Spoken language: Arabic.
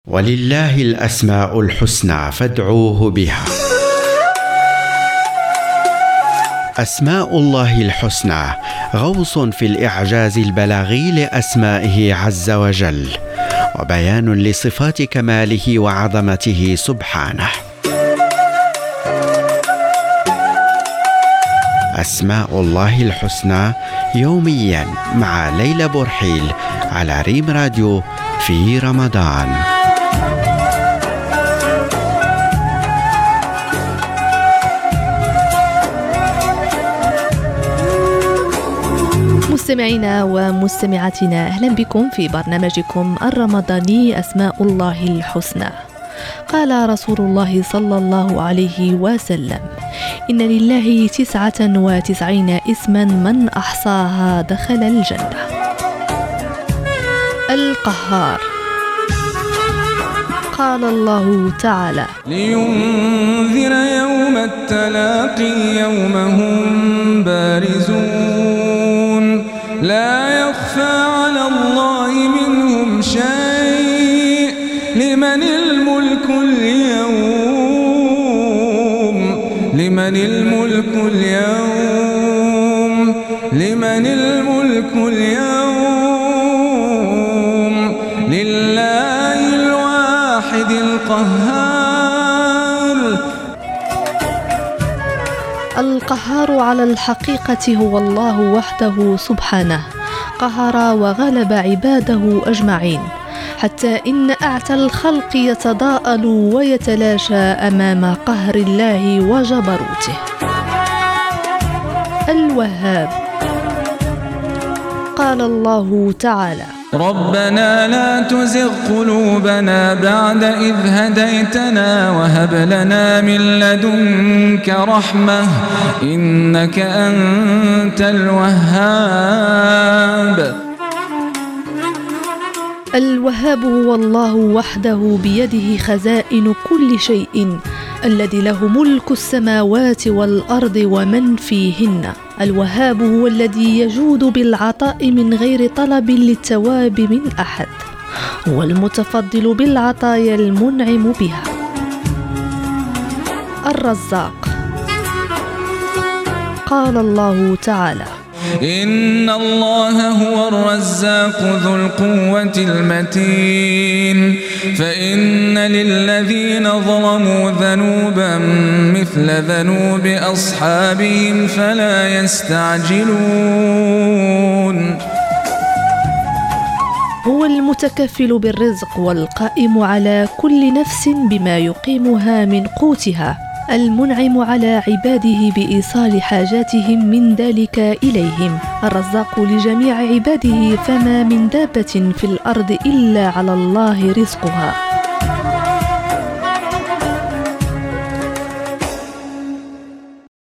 ولله الأسماء الحسنى فادعوه بها. أسماء الله الحسنى غوص في الإعجاز البلاغي لأسمائه عز وجل، وبيان لصفات كماله وعظمته سبحانه. أسماء الله الحسنى يوميا مع ليلى برحيل على ريم راديو في رمضان. مستمعينا ومستمعاتنا، أهلا بكم في برنامجكم الرمضاني أسماء الله الحسنى. قال رسول الله صلى الله عليه وسلم: إن لله 99 اسما من أحصاها دخل الجنة. القهار. قال الله تعالى: لينذر يوم التلاقي يوم هم بارزون لا يخفى على الله منهم شيء لمن الملك اليوم لمن الملك اليوم لمن الملك اليوم لله الواحد القهار. القهار على الحقيقة هو الله وحده سبحانه، قهر وغلب عباده أجمعين، حتى إن أعتى الخلق يتضاءل ويتلاشى أمام قهر الله وجبروته. الوهاب. قال الله تعالى: ربنا لا تزغ قلوبنا بعد إذ هديتنا وهب لنا من لدنك رحمة إنك أنت الوهاب. الوهاب هو الله وحده، بيده خزائن كل شيء، الذي له ملك السماوات والأرض ومن فيهن. الوهاب هو الذي يجود بالعطاء من غير طلب للثواب من أحد، هو المتفضل بالعطايا المنعم بها. الرزاق. قال الله تعالى: إن الله هو الرزاق ذو القوة المتين فإن للذين ظلموا ذنوبا مثل ذنوب أصحابهم فلا يستعجلون. هو المتكفل بالرزق والقائم على كل نفس بما يقيمها من قوتها، المنعم على عباده بإيصال حاجاتهم من ذلك إليهم، الرزاق لجميع عباده، فما من دابة في الأرض إلا على الله رزقها.